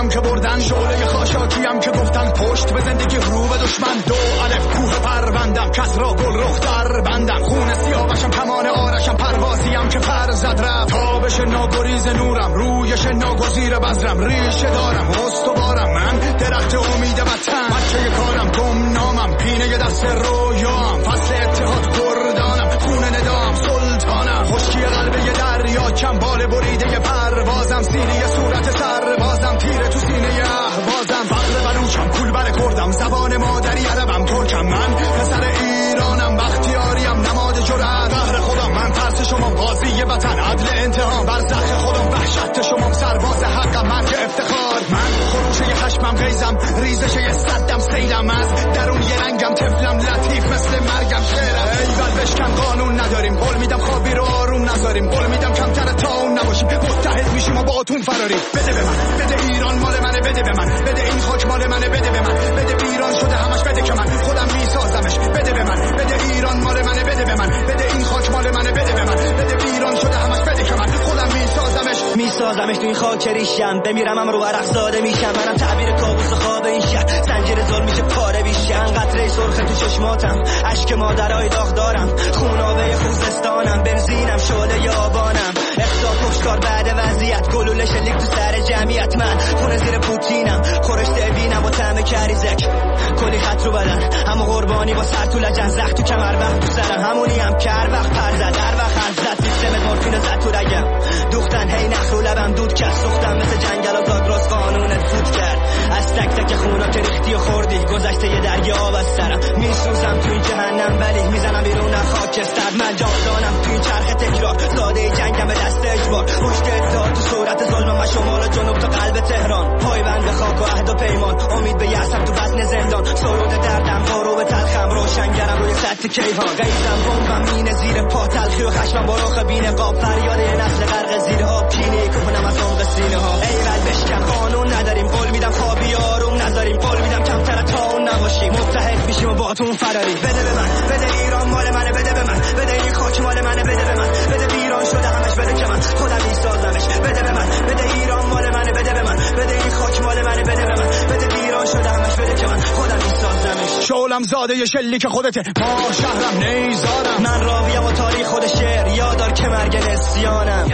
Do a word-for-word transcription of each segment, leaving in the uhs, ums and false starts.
هم که بردن، شعله خاشاکی هم که گفتن پشت به زندگی رو به دشمن. دو الف کوه پروندم، کس را گل رخ در بندم، خون سیاوشم کمان آرشم، پروازی هم که پر زد رفت. تابش ناگریز نورم، رویش ناگزیر بذرم، ریشه دارم استوارم، من درخت امید وطن. بچه کارم گمنامم، پینه دست رویام، فصل اتحاد گردانم، خون ندام سلطانم. خشکی قلبه دریا، چنبال بریده پروازم، سینه صورت سربازم، تیره تو سینه اهوازم. فقر بلوچم، کول بر کردم، زبان مادری عربم ترکم، من پسر ایرانم، بختیاریم نماد جرأت. قهر خودم من، ترس شما قاضی وطن، عدل انتقام برزخ خودم، وحشت شما سرباز حقم، مرگ افتخار. من خروشه خشمم غیزم، ریزشه صدم سیلم، از درون یه رنگم طفلم، لطیف مثل مرگم شعرم. ایول بشکن قانون نداریم، قول میدم خوابی رو آروم نذاریم، قول میدم کمتر تا اون نباشیم، متحد میشیم و با اتون فراریم. بده به من، بده ایران مال منه، بده به من، بده این خاک مال منه، بده به من، بده ایران شده همش، بده که من خودم میسازمش، بده به من، بده ایران مال منه، بده به من، بده این خاک مال منه، بده به من، بده ایران شده همش، بده که من خودم میسازمش میسازمش تو این خاک ریشم، بمیرم هم رو ورق زاده میشم، منم تعبیر کابوس و خواب این شهر، زنجیر ظلم میشه پاره بیشتر، قطره سرخ تو چشماتم، اشک مادرای داغ دارم، خونابه خوزستانم، بنزینم شعله یابانم، اقتصاد کشتار بعد وضعیت، گلوله شلیک تو سر جمعیت، من خونه زیر پوتینم، خورشته بینم و طعم کریزک، کلی خط رو بدن، همه قربانی با سر تو لجن، زخ تو کمر وقت تو سرم، همونی هم کر وقت پر زد، در وقت حرف زد، سیستم مورفین زد تو رگم، دوختن هی نخ رو لبم دود کرد، سوختم مثل جنگل و زاگرس قانونت فوت کرد، از تک تک خونا که ریختی و خوردی، گذشته یه دریا آب از سرم، میسوزم تو این جهنم ولی میزنم بیرون از خاکستر، من جاودانم تو این چرخ تکرار، ساده جنگم به دست اجبار، پشت اتحاد تو صورت ظلمم و شمال و جنوب تا قلب تهران، پایبند خاک و عهد و پیمان، امید به یأسم تو بطن زندان، سرود دردم غروب تلخم، روشنگرم روی سطح کیهان، غیظم بمبم مینه زیر پا، تلخی و خشمم با رخ بی نقاب، فریاد یه نسل غرق زیر آب، کینه کهنم از عمق سینه ها، ایول بشکن قانون نداریم، قول میدم خوابی آروم نذاریم، قول میدم کمتر تا اون نباشیم، متحد میشیم و با تون فراری. بده به من، بده ایران مال منه، بده به من، بده این خاک مال منه، بده به من، بده ایران شده همش، بده که من خودم میسازمش، بده به من، بده ایران مال منه، بده به من، بده این خاک مال منه، بده به من، بده ایران شده همش، بده که من خودم میسازمش. شعلم زاده ی شلیک خودته، ما شهرم نیزارم، من راویم و تاریخ خود شعر، یادار که مرگ نسیانم،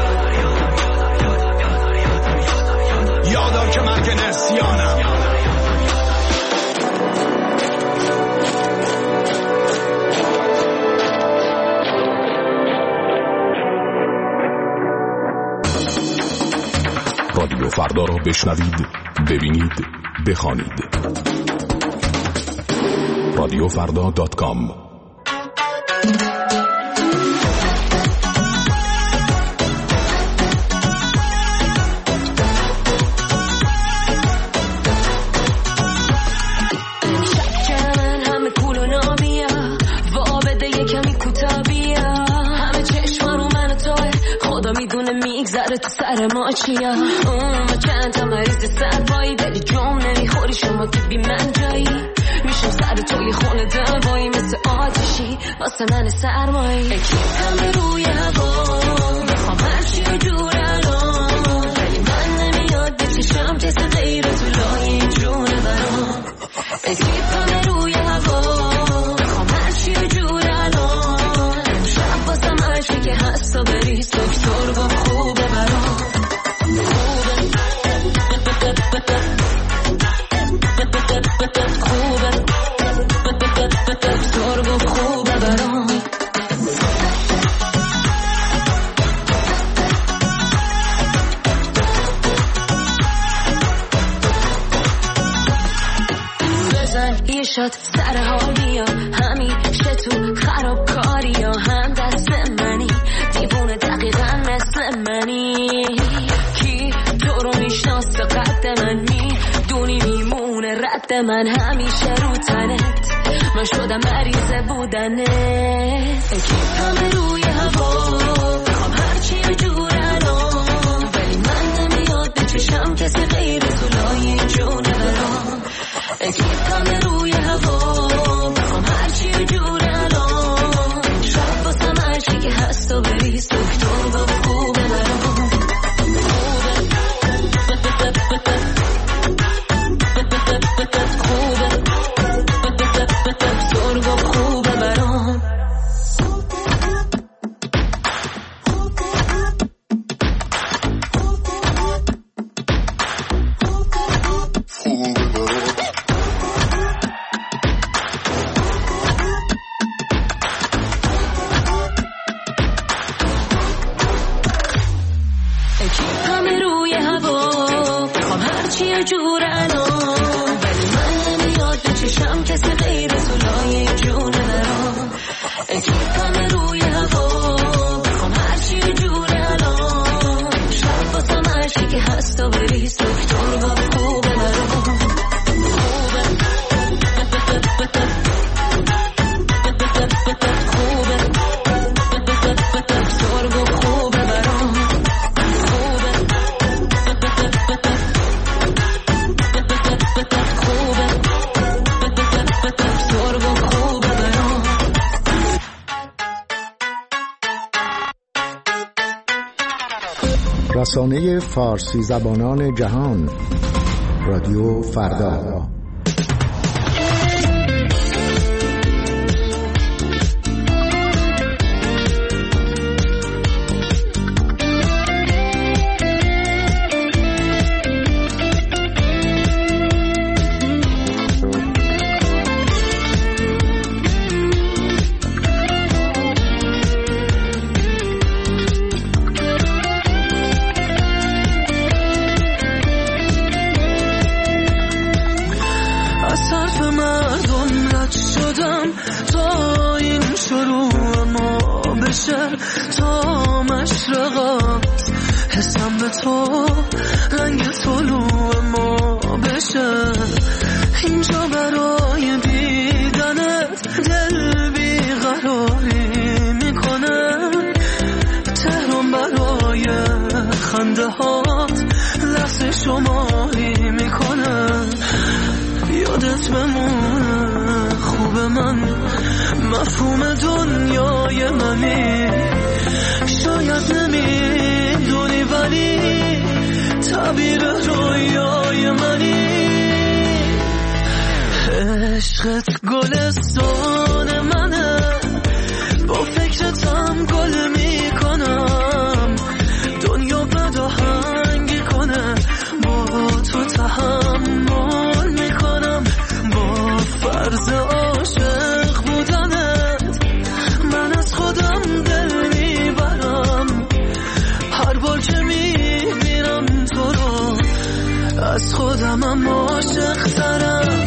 یادار که مرگ نسیانم. رادیو فردا را بشنوید، ببینید، بخوانید. رادیو فردا دات کام. میگذره تو سر ما چیا، اون ما چند تا مریض سربایی، ولی جام نمیخوری شما که بی من جایی، میشم سر توی خونه دوایی، مثل آتشی واسه من سرمایی، اکیب همه روی هوا، میخوام هرچی و جور الان، ولی من نمیاد بکشم کسی غیر تو لای جونه برام، اکیب همه روی هوا، میخوام هرچی و جور الان، شب واسه مرشی که هست و بریز دکتر با خوبه برام، خوبه دکتر با خوبه برام. بزن یه شات سر حال بیا، همیشه تو خراب کاری یا هم دست منی، دیوونه دقیقا مثل منی، کی تو رو میشناسه قد من، میدونی میمونه رد من، همیشه رو تنت من شدم مریض بودنت، اکیب همه روی هوا، میخوام هرچی و جور الان، ولی من نمیاد بچشم کسی غیر تو لای جونه برام، اکیب همه روی هوا، میخوام هرچی و جور الان، شب واسه مرشی که هست و بریز دکتر با خوبه برام، خوبه رسانه فارسی زبانان جهان، رادیو فردا. تا مشرقات حسم به تو رنگ طلوع ما بشه، اینجا برای دیدنت دل بیقراری میکنه، تهران برای خنده هات لحظه شماری میکنه، یادت بمونه خوب من مفهوم دنیای منی، شاید نمیدونی ولی تعبیر رویای منی، عشقت گلستان منه، با فکرتم گل میکنم، دنیا بد آهنگی کنه با تو تحمل میکنم، با فرض عاشق بودنت من از خودم دل میبرم، هر بار که میبینم تو رو از خودمم عاشق ترم.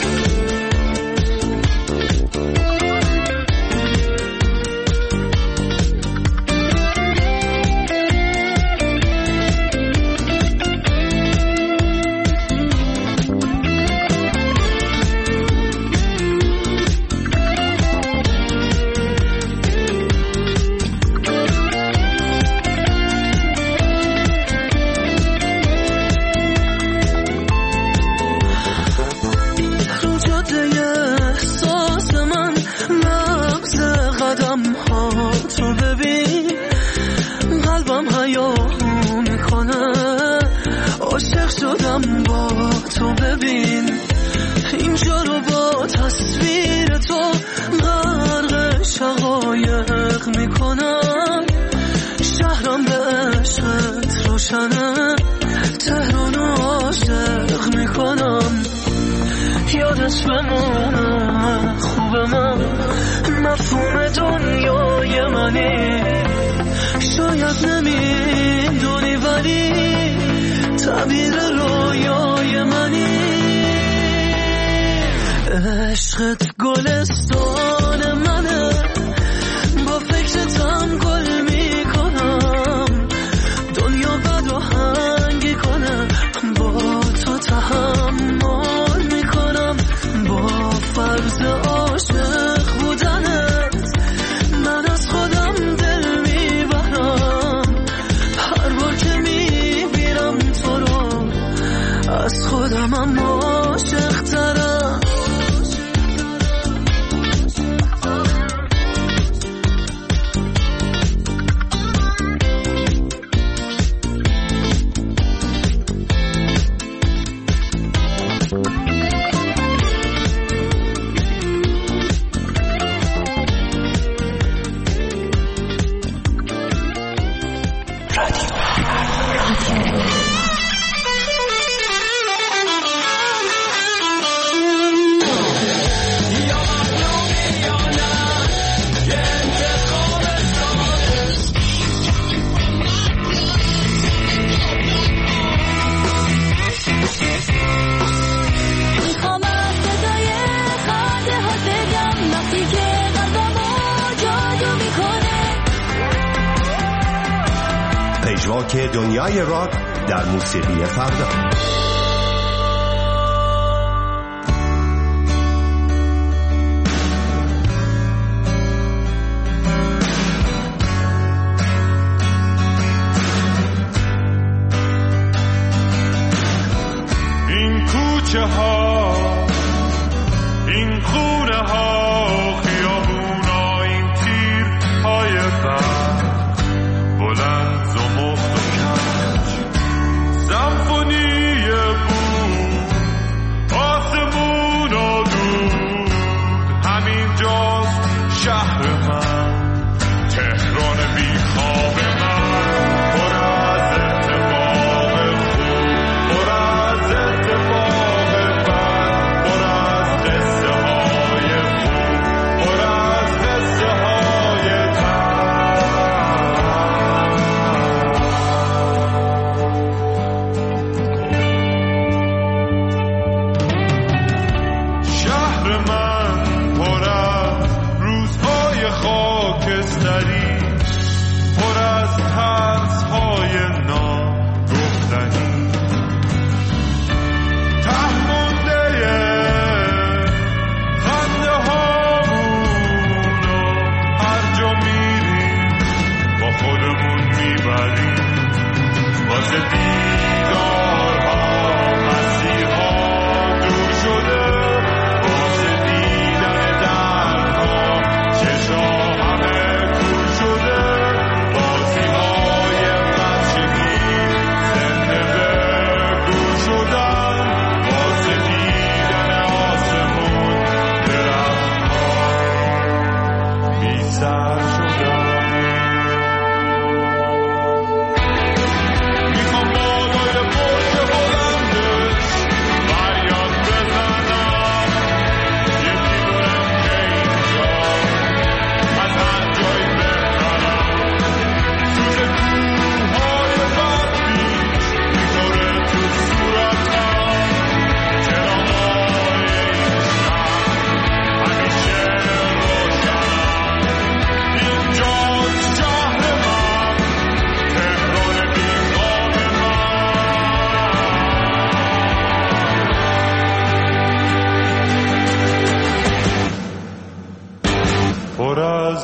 تو ببین قلبم حیاهو میکنه، عاشق شدم با تو ببین، اینجا رو با تصویر تو غرق شقایق میکنم، شهرم به عشقت روشنه، تهران عاشق میکنم، یادت بمونه خوب من مفهوم دنیای منی، شاید نمیدونی ولی تعبیر رویای منی، عشقت گلستان منه، با فکرتم گل میکنم، دنیا بد آهنگی کنه با تو تحمل میکنم، با فرض عاشق بودنت من از خودم دل میبرم، هر بار که میبینم تو رو از خودمم عاشق ترم. که دنیای راک در موسیقی فردا. این کوچه ها، این خونه ها، خیابونا، این تیر های برد بلند زمخت و کرد،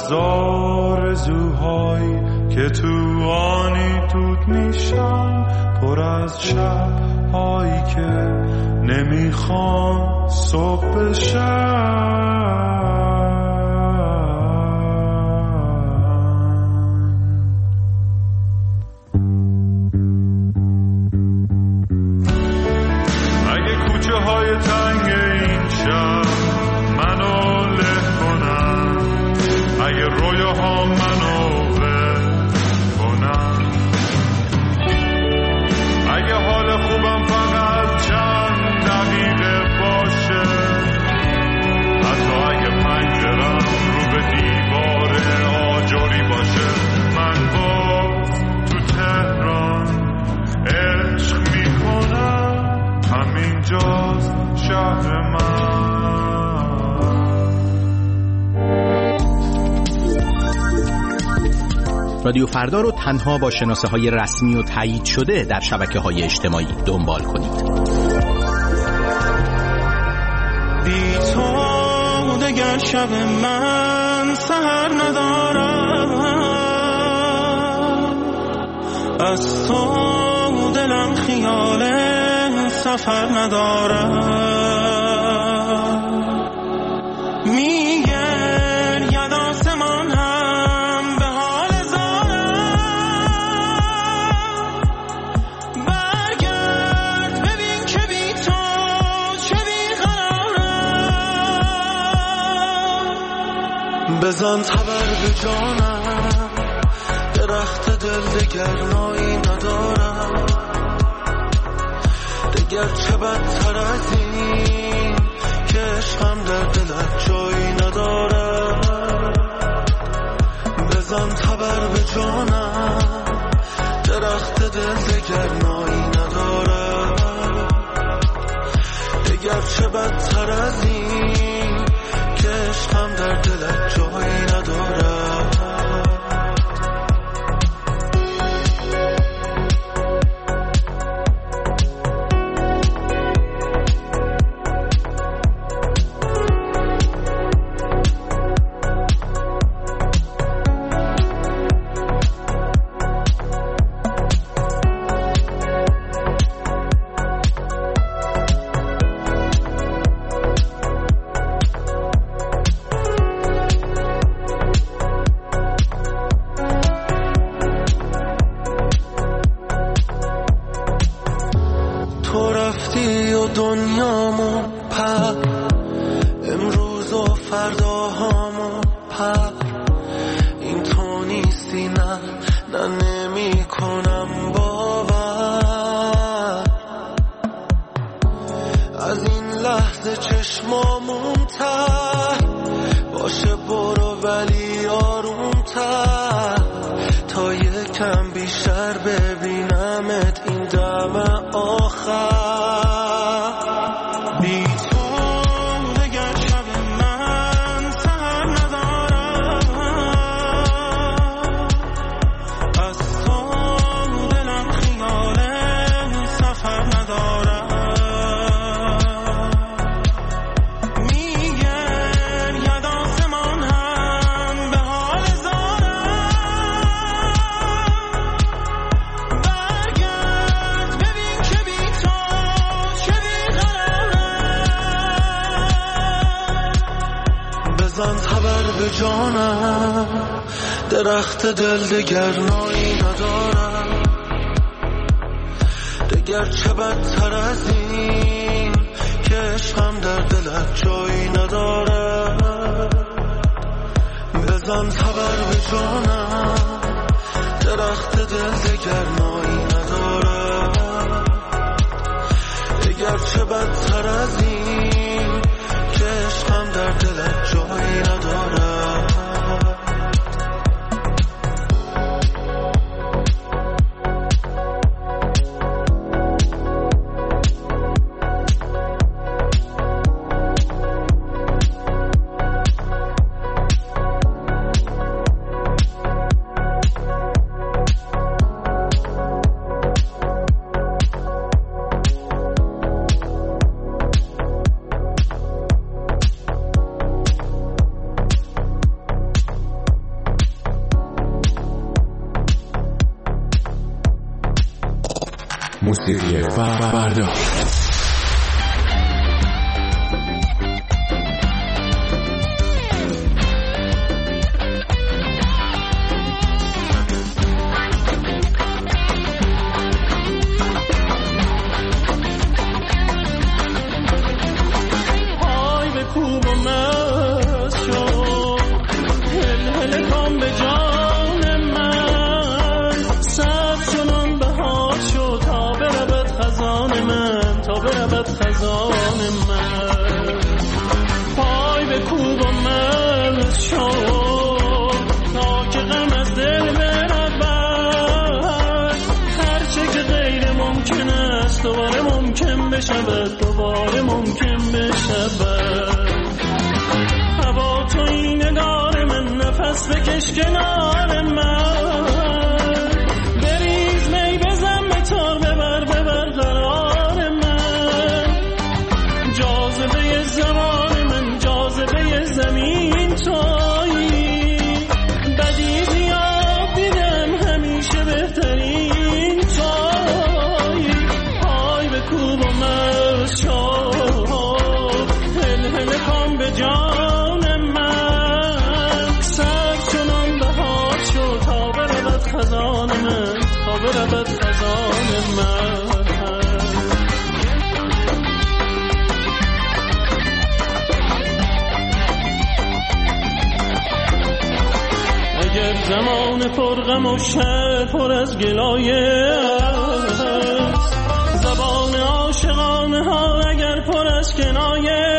از آرزوهایی که تو آنی دود میشن، پر از شب هایی که نمیخوام صبح بشن. های تنگ این شب منو له کنن، اگه رویاها منو ول کنن، اگه حال خوبم فقط چند دقیقه باشه، حتی اگه پنجرم رو به دیوار آجری باشه، من باز تو تهران عشق میکنم، همینجاست شهر من. رادیو فردا رو تنها با شناسه های رسمی و تایید شده در شبکه های اجتماعی دنبال کنید. بی تو دگر شب من سحر ندارم، از تو دلم خیاله سفر ندارم، میگر ید آسمان هم به حال زارم، برگرد ببین که بی تو چه بی قرارم، بزن تبر به جانم، درخت دل دگرنایی ندارم، دگر چه بدتر از این که عشقم در دلت جایی ندارم، بزن تبر به جانم، درخت دل دگرنایی ندارم، دگر چه بدتر از این که عشقم در دلت جایی ندارم. درخت دل دگرنایی ندارم، دگر چه بدتر از این که عشقم در دلت جایی ندارم، بزن تبر به جانم، درخت دل دگرنایی ندارم، دگر چه بدتر از این که عشقم در دلت جایی ندارم. موسیقی فردا. بشود دوباره ممکن بشود. هوا تو این نگار من، نفس بکش کنار من، بریز می بزن به تار، ببر ببر قرار من، جاذبه زمان من، جاذبه زمین تویی، بدی زیاد دیدم همیشه بهترین تویی. پای به کوب و به جان من، سر چنان بهار شد تا برود خزان من، تا برود خزان من. اگر زمان پرغم و شهر پر از گلایه است، زبان عاشقانه ها اگر پر از کنایه،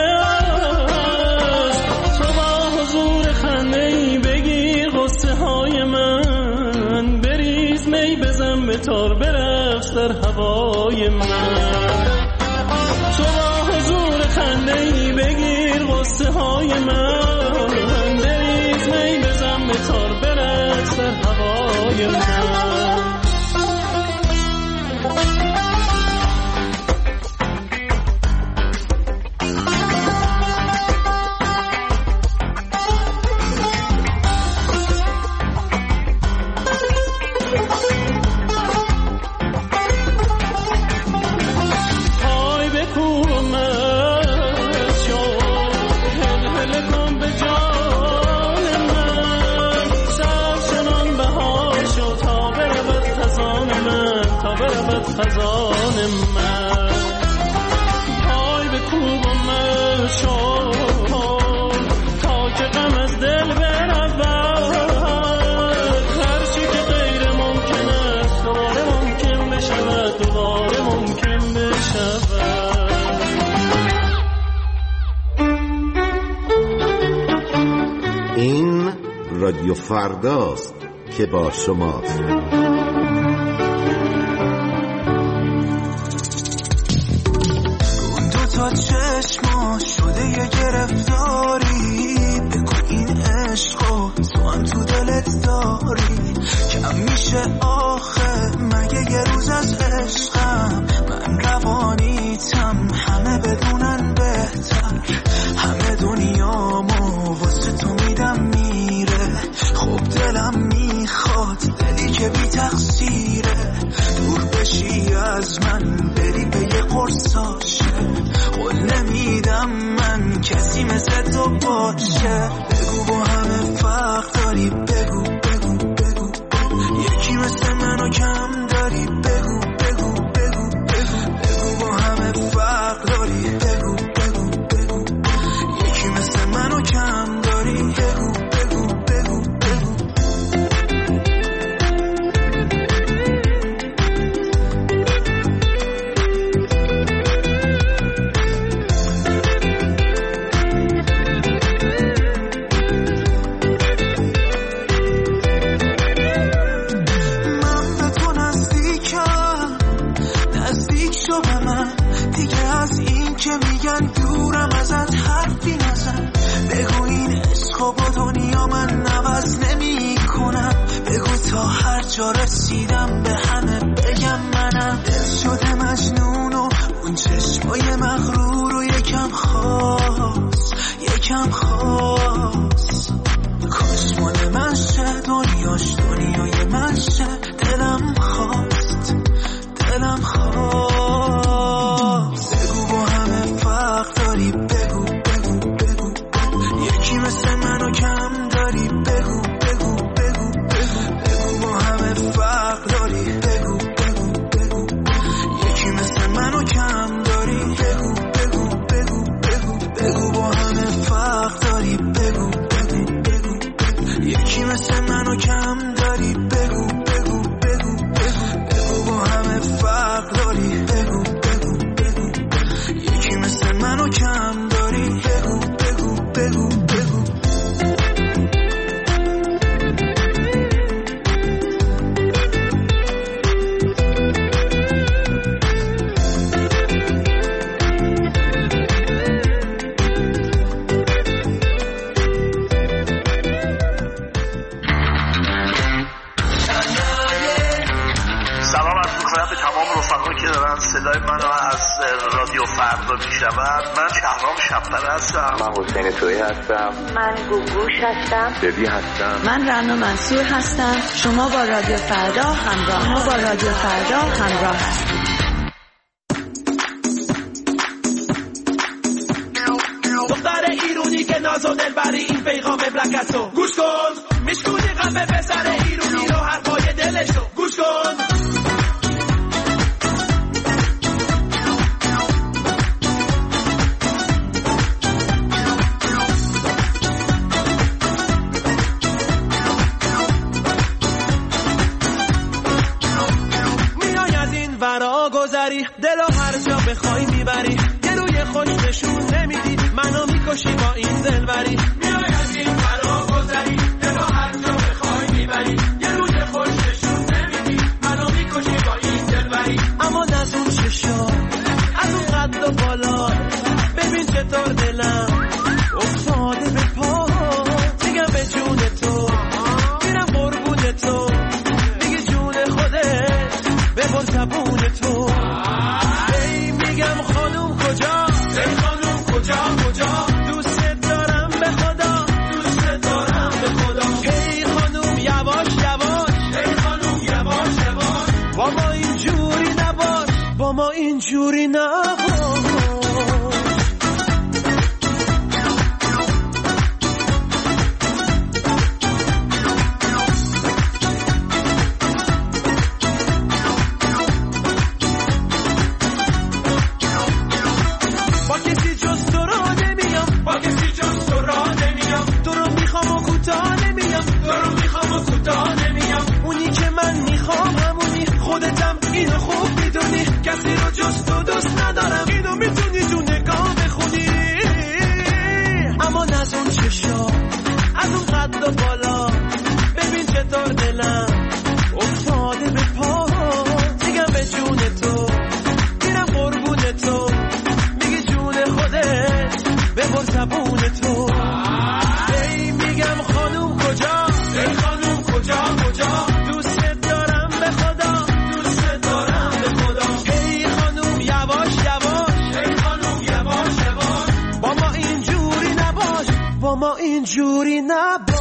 تار برقص در هوای من. تو با حضور خنده‌ای بگیر غصه های من، بریز می بزن به تار برقص در هوای من. خزان من، پای به کوب و مشون تا که غم از دل برود، هر چی که غیر ممکن است دوباره ممکن بشود، دوباره ممکن بشود. این رادیو فرداست که با شماست. تا چشما شده یه گرفتاری، بگو این عشقو تو هم تو دلت داری، کم میشه آخه مگه یه روز از عشقم، من روانیتم همه بدونن بهتر، همه دنیامو واسه تو میدم میره، خب دلم میخواد دلی که بی تقصیره، دور بشی از من بری به یه قرصاشه، قول نمیدم من کسی مثل تو باشه، بگو با همه فرق داری، بگو بگو بگو بگو یکی مثل منو کم داری، بگو بگو بگو بگو بگو با همه فرق داری، بگو بگو بگو یکی مثل منو کم داری، بگو بگو بگو بگو. من به تو نزدیکم فردا می شود. من شهرام شب‌پر هستم. من حسین تویی هستم. من گوگوش هستم. ببی هستم. من رنا منصور هستم. شما با رادیو فردا همراه شما با رادیو فردا همراه هستید. دختر ایرونی که ناز و دلبری این پیغام بلکتو گوش کن، میشکونی غم پسر ایرونی رو حرفای دلشو گوش کن. میای از این ورا گذری، دلو هر جا بخوای میبری، یه روی خوش نشون نمیدی، منو میکشی با این دلبری. میای از این ورا گذری، دلو هر جا بخوای میبری، یه روی خوش نشون نمیدی، منو میکشی با این دلبری. اما از اون چشا، از اون قد و بالا، ببین چطور دلم افتاده به پا، میگم به جون تو، میرم قربون تو، میگی جون خودت ببر زبون تو. ای میگم خانوم کجا، ای خانوم کجا کجا، دوست دارم به خدا، دوست دارم به خدا. ای خانوم یواش یواش، ای خانوم یواش یواش، با ما اینجوری نباش، با ما اینجوری نباش. اینو خوب میدونی، کسی رو جز تو دوست ندارم، اینو میتونی تو نگاه بخونی. اما از اون چشا، از اون قد و بالا، ببین چطور دلم افتاده به پا، میگم به جون تو، میرم قربون تو، میگی جون خودت ببر زبون تو. ای میگم خانوم کجا، ای خانوم کجا کجا، دوست دارم به خدا، دوست دارم به خدا. ای خانوم یواش یواش، ای خانوم یواش یواش، با ما اینجوری نباش، با ما اینجوری نباش.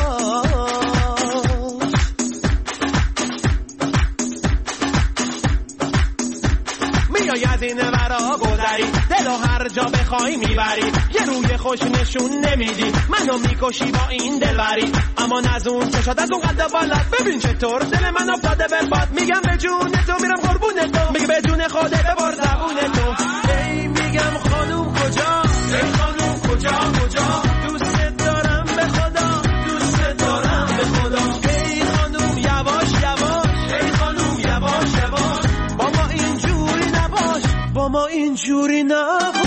میای از این ورا گذری، دلو هر جا بخوای میبری، یه روی خوش نشون نمیدی، منو میکشی با این دلبری. اما از اون چشات، از اون قد بالات، ببین چطور دل من افتاده به باد، میگم به جون تو، میرم قربون تو، میگی به جون خودت ببر زبون تو. ای میگم خانوم کجا، ای خانوم کجا کجا، دوست دارم به خدا، دوست دارم به خدا. ای خانوم یواش یواش، ای خانوم یواش یواش، با ما اینجوری نباش، با ما اینجوری نباش.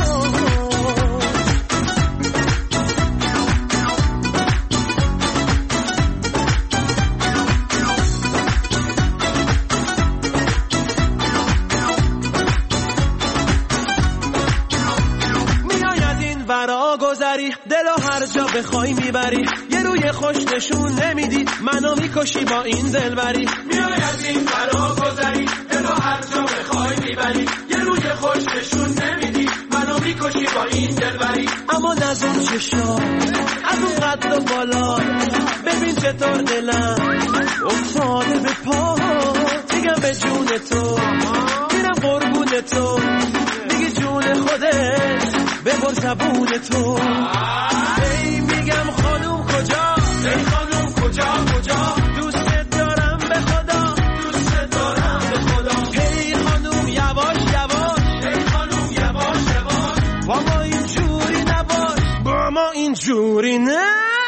ورا گذری، دلو هر جا بخوای میبری، یه روی خوش نشون نمیدی، منو میکشی با این دلبری. میای از این ورا گذری، دلو هر جا بخوای میبری، یه روی خوش نشون نمیدی، منو میکشی با این دلبری. اما از اون چشا، از اون قد و بالا، ببین چطور دلم افتاده به پا، میگم به جون تو، میرم قربون تو، میگی جون خودت ببر زبون تو. ای میگم خانوم کجا، ای خانوم کجا کجا، دوست دارم به خدا، دوست دارم به خدا. ای خانوم یواش یواش، ای خانوم یواش یواش، با ما اینجوری نباش، با ما اینجوری نباش.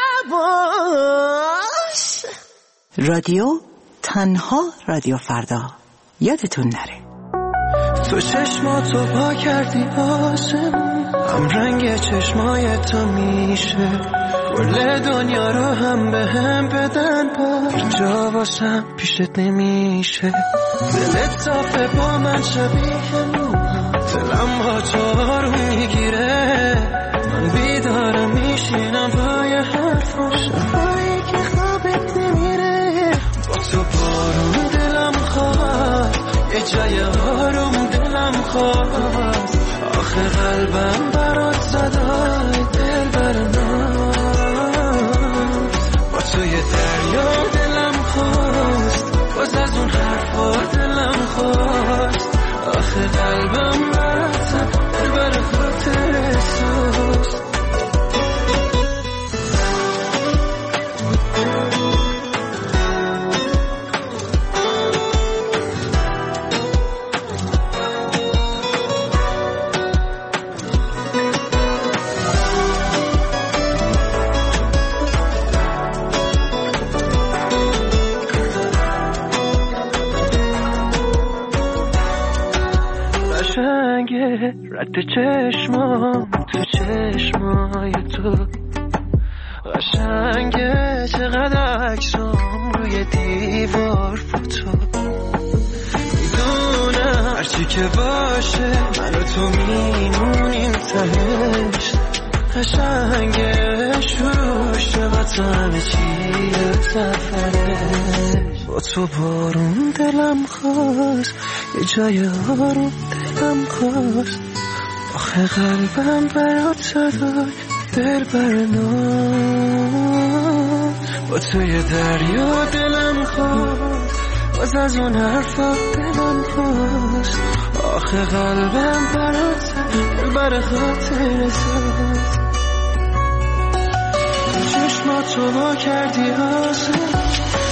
رادیو تنها رادیو فردا، یادتون نره. تو چشماتو پا کردی آسمون، هم رنگ چشمای تو میشه کل دنیا رو هم به هم بدن، با اینجا واسم پیشت نمیشه. دلت صافه با من شبیه نوها، دلم با تو آروم میگیره، من بیدارم میشینم پای حرفم، شبایی که خوابت نمیره، با تو بارون دلم خواهد، یه جای آروم دلم خواست، آخه آخه قلبم برات زدای دل برنام با توی دریا دلم خواست باز از اون حرفا دلم خواست آخه قلبم برات زد دل بر خاطر سوست رد چشمام تو چشمای تو قشنگه چقدر عکسام روی دیوار فوتو میدونم هرچی که باشه من و تو میمونیم تهش قشنگه شروع شد همه چی سفرش با تو بارون دلم خواست یه جای آروم دلم خواست آخه قلبم برات صدای دل برنام با توی دریا دلم خواست باز از اون حرفا دلم خواست آخه قلبم برات صدای دل بر خاطر ساز چشماتو وا کردی آسان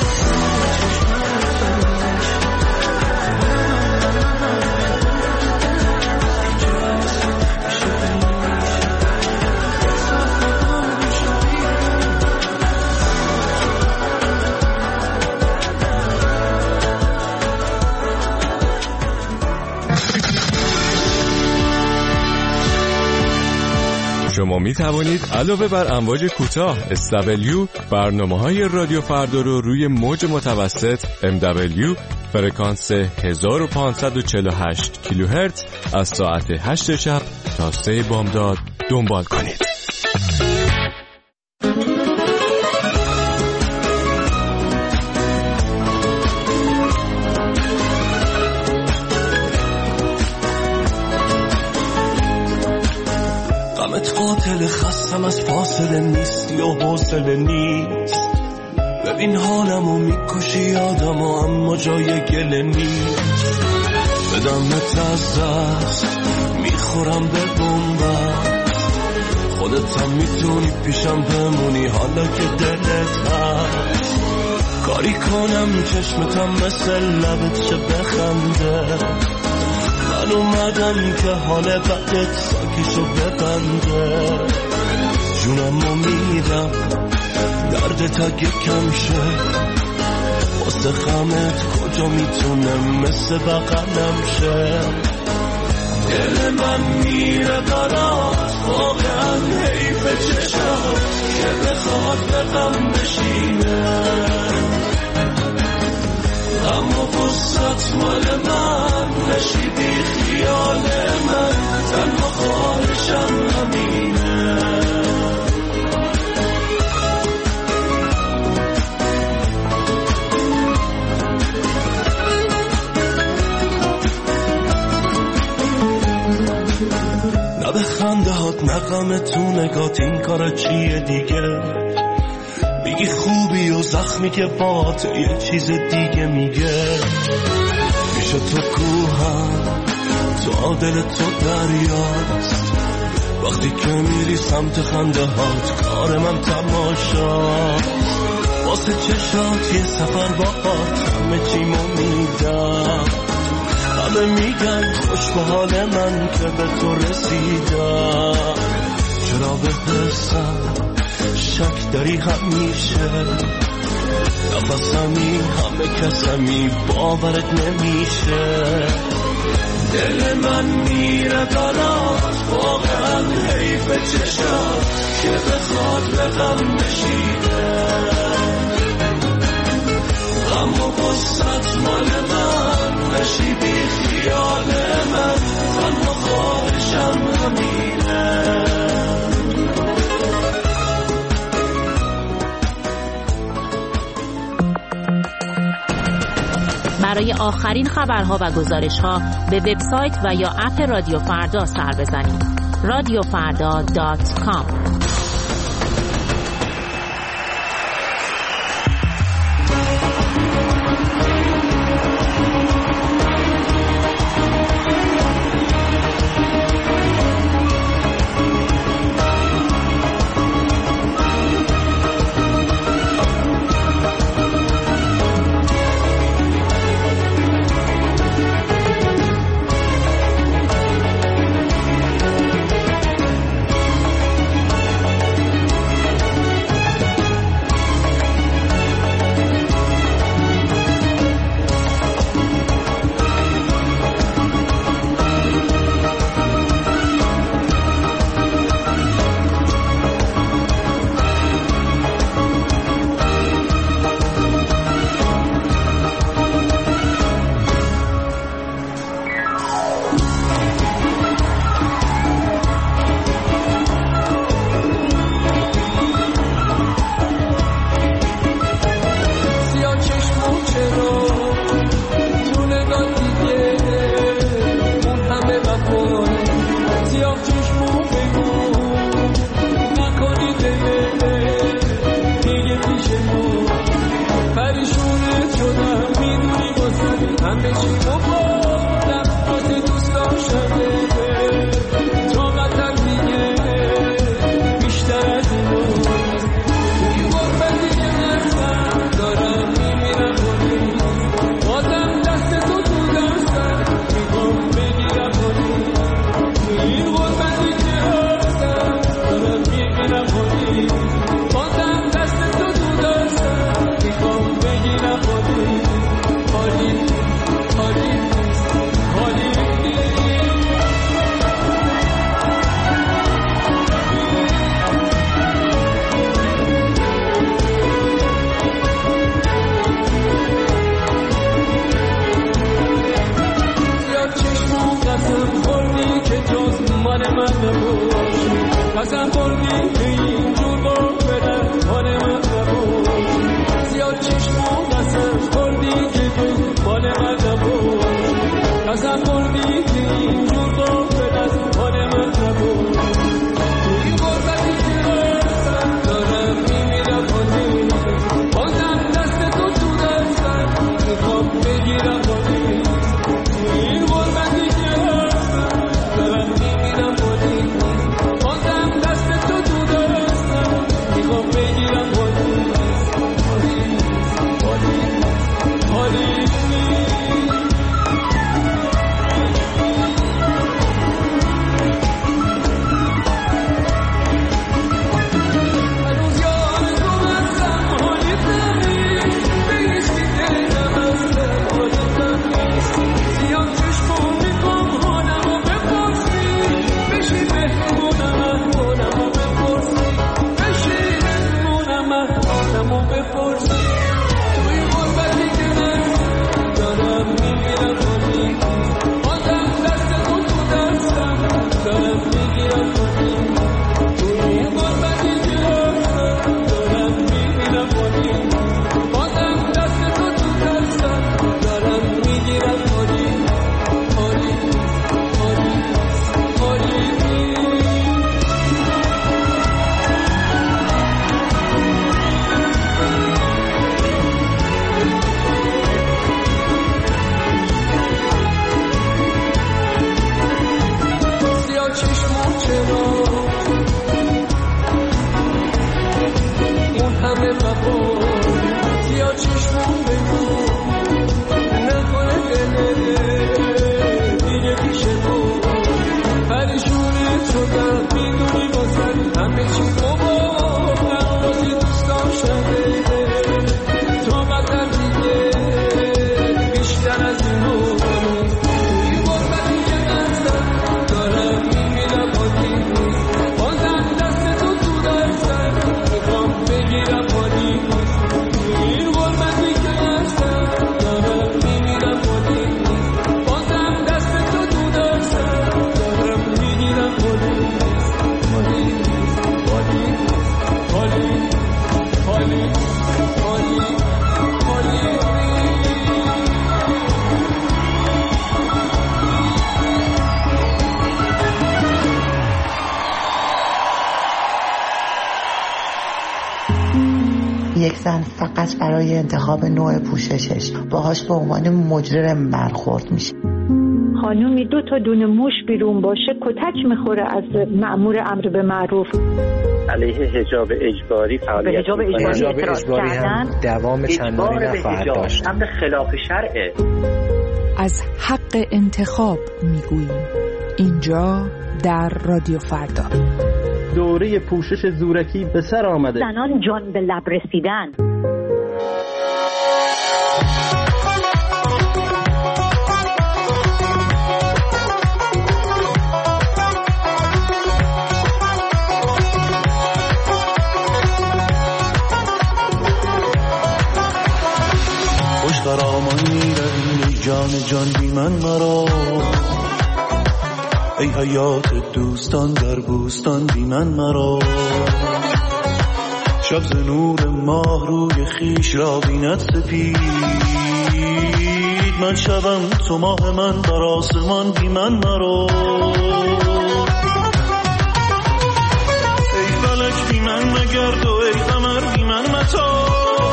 شما می توانید علاوه بر امواج کوتاه اس دبلیو برنامه‌های رادیو فردا رو روی موج متوسط ام دبلیو فرکانس هزار و پانصد و چهل و هشت کیلوهرتز از ساعت هشت شب تا سه بامداد دنبال کنید. قاتل خستم از فاصله نیستی و حوصله نیست ببین حالمو میکشی یادمو اما جای گله نیست بدمت از دست میخورم به بومبست خودت هم میتونی پیشم بمونی حالا که دلت هست کاری کنم چشمتم مثل لبت چه بخنده من اومدم که حال بدت ساکیشو ببنده جونمو میدم دردت اگه کم شه واسه خمت کجا میتونم مثل بغلم شه دل من میره برات واقعا حیف چشات که بخواد به غم بشینه اما قصت مال من نشی بی خیال من تنها خواهشم همینه نه به خنده هات نه غم تو نگات این کار چیه دیگه میگی خوبی و زخمی که بات یه چیز دیگه میگه میشه تو کوهم تو دل تو دریاست وقتی که میری سمت خنده هات کار من تماشاست واسه چشات یه سفر با هات همه چیمو میدم همه میگن خوش به حال من که به تو رسیدم چرا به حسم شک داری همیشه نفسمی همه کسمی باورت نمیشه دل من میره برات واقعا حیف چشات که بخواد به غم بشینه غم و قصت مال من نشی بی خیال من تنها خواهشم همینه برای آخرین خبرها و گزارش‌ها به وبسایت و یا اپ رادیو فردا سر بزنید. رادیو فردا دات کام. Body یک زن فقط برای انتخاب نوع پوششش باهاش به عنوان مجرم برخورد میشه. خانومی دو تا دونه موش بیرون باشه کتک میخوره از مأمور امر به معروف. علیه حجاب اجباری فعالیت حجاب اجباری اعتراض کردن، دوام چندانی نخواهد داشت. امر خلاف شرعه. از حق انتخاب میگوییم اینجا در رادیو فردا. دوره پوشش زورکی به سر آمده. زنان جان به لب رسیدن. خوش خرامان میروی جان جان بی من مرا، ای حیات دوستان در بوستان بی من مرا. شب ز نور ماه روی خیش را بیند سپید، من شبم تو ماه من بر آسمان بی من مرا. ای فلک بی من مگرد و ای قمر بی من متا،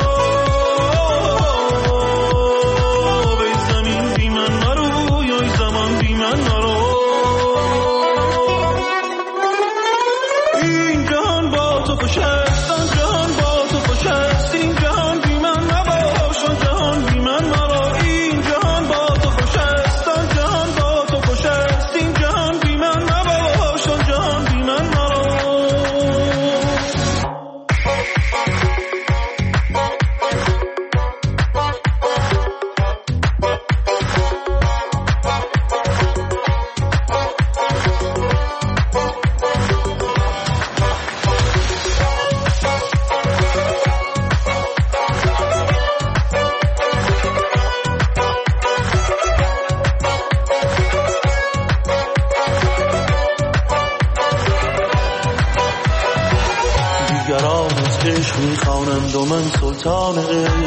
میخوانند و من سلطان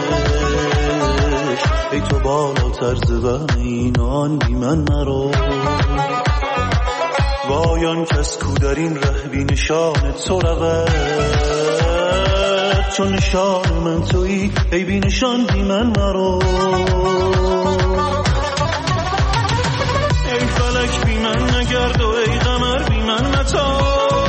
عشق، ای تو بالاتر ز وهم اینان بی من مرا. وایان کس کو در این ره بی نشان تو رود، چون نشان من تویی ای بی نشان بی من مرا. ای فلک بی من نگرد و ای قمر بی من متا،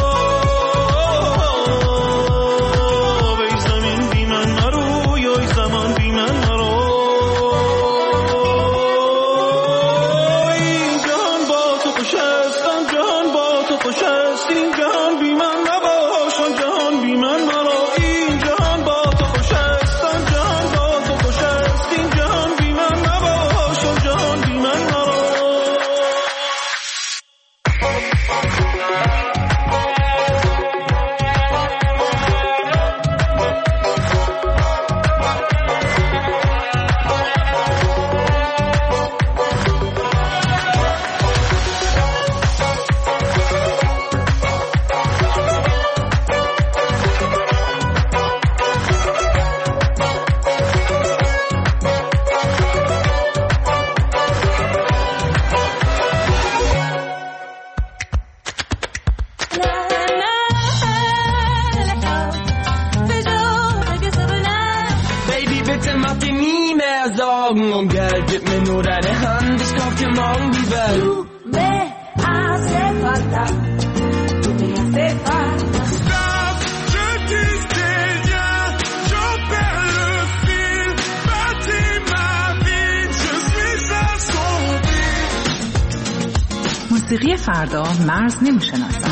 موسیقی فردا مرز نمی‌شناسد.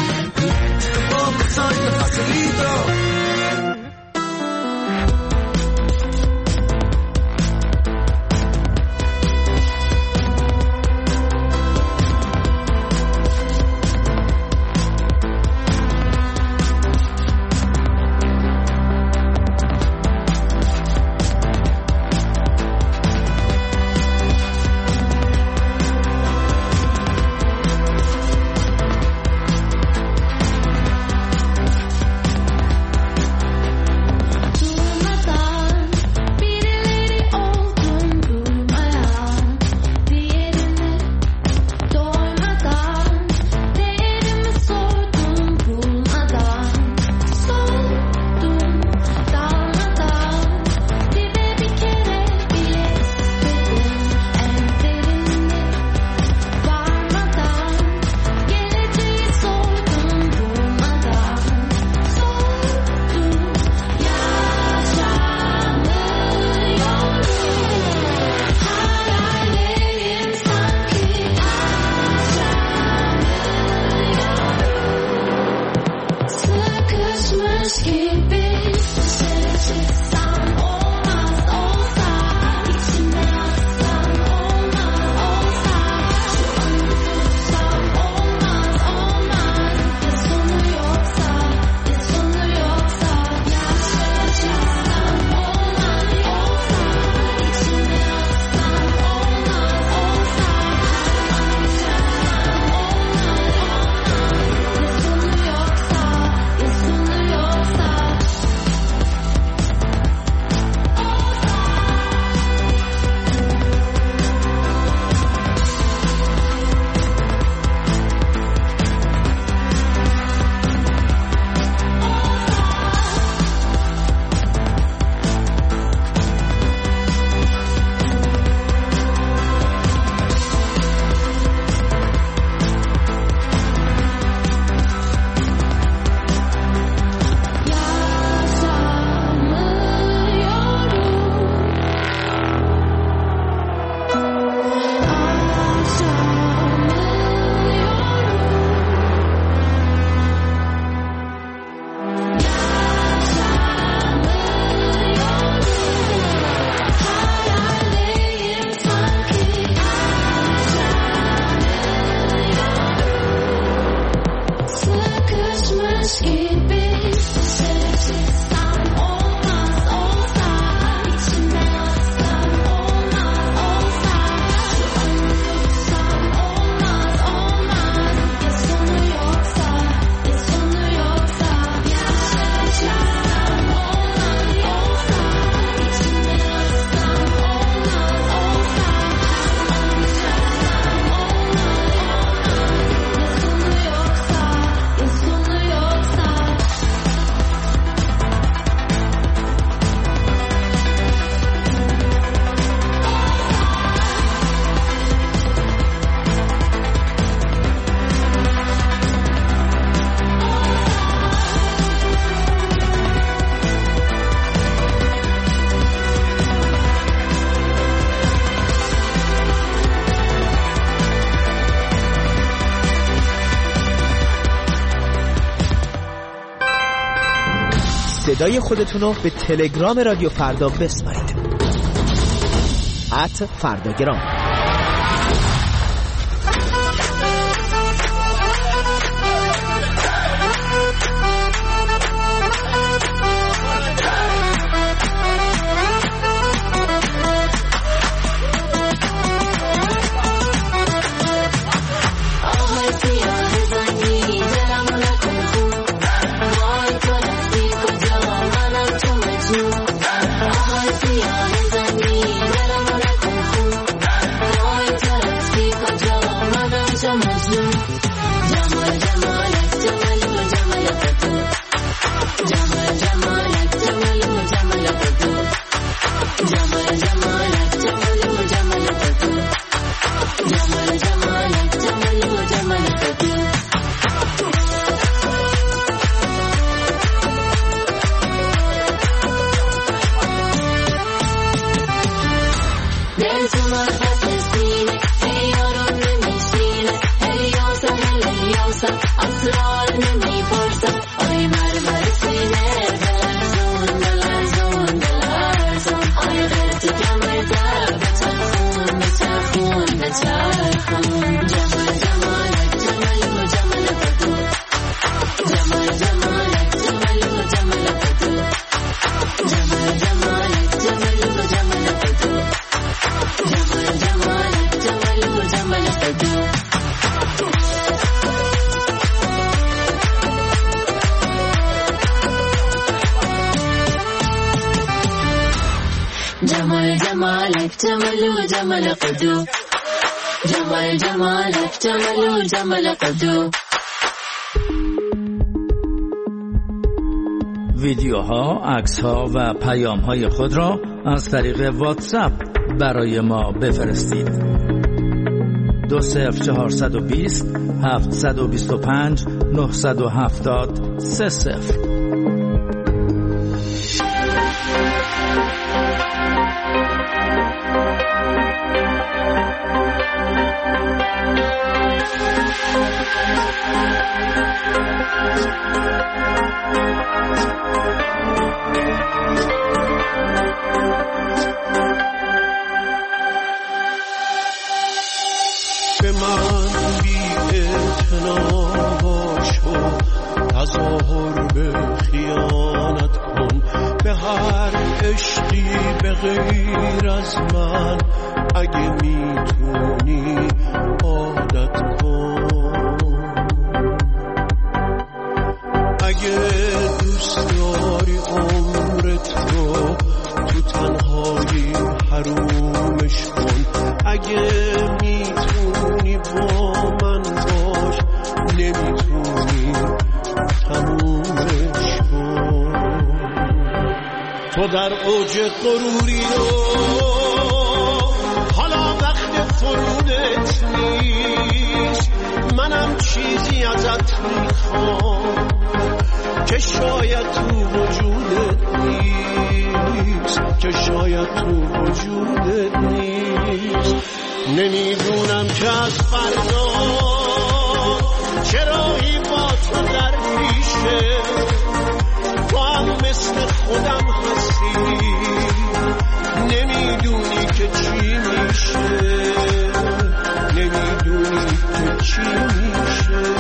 صدای خودتون رو به تلگرام رادیو فردا بسپارید. ات فرداگرام. جمال جمالك جمال جمال قدو جمال جمالك جمال جمال قدو. ویدیوها، عکس‌ها و پیام‌های خود را از طریق واتساپ برای ما بفرستید. دو صفر چهارصد و بیست هفتصد و بیست و پنج نهصد و هفتاد سه صفر. عشقی به غیر از من، اگه میتونی عادت کن. اگه دوست داری عمرت رو تو تنهایی حرومش کن. اگه میتونی با من باش، نمیتونی تمومش کن. تو در اوج غروری و حالا وقت فرودت نیست. منم چیزی ازت میخوام که شاید تو وجودت نیست، که شاید تو وجودت نیست. نمیدونم که از فردا چرایی با تو در پیشه. تو هم مثل خودم هستی، نمیدونی که چی میشه، نمیدونی که چی میشه.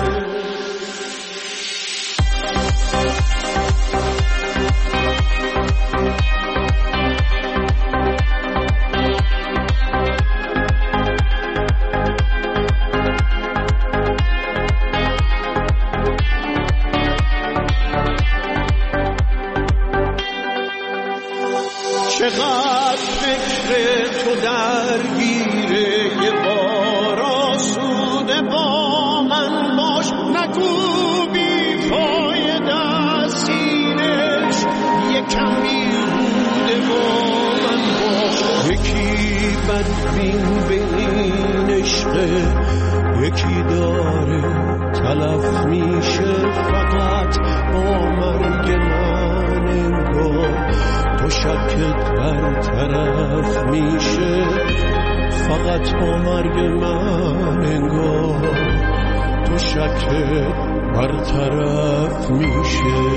چقدر فکر تو درگیره، یه بار آسوده با من باش. نگو بی فایده سینش، یکم بیهوده با من باش. یکی بدبین به این عشقه، یکی داره تلف میشه فقط با مرگ من. انگار تو شکت برطرف میشه فقط با مرگ من. انگار تو شکت برطرف میشه.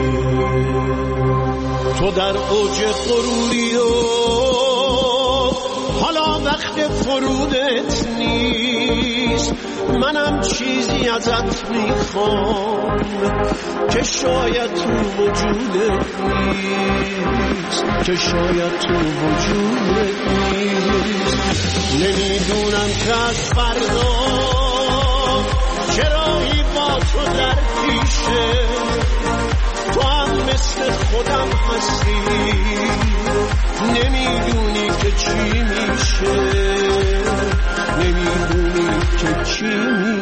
تو در اوج غروری و حالا وقت فرودت نیست. منم چیزی ازت میخوام که شاید تو وجودت نیست، که شاید تو وجودت نیست. نمیدونم که از فردا چرایی با تو در پیشه. تو هم مثل خودم هستی، نمیدونی که چی میشه، نمیدونی که چی میشه.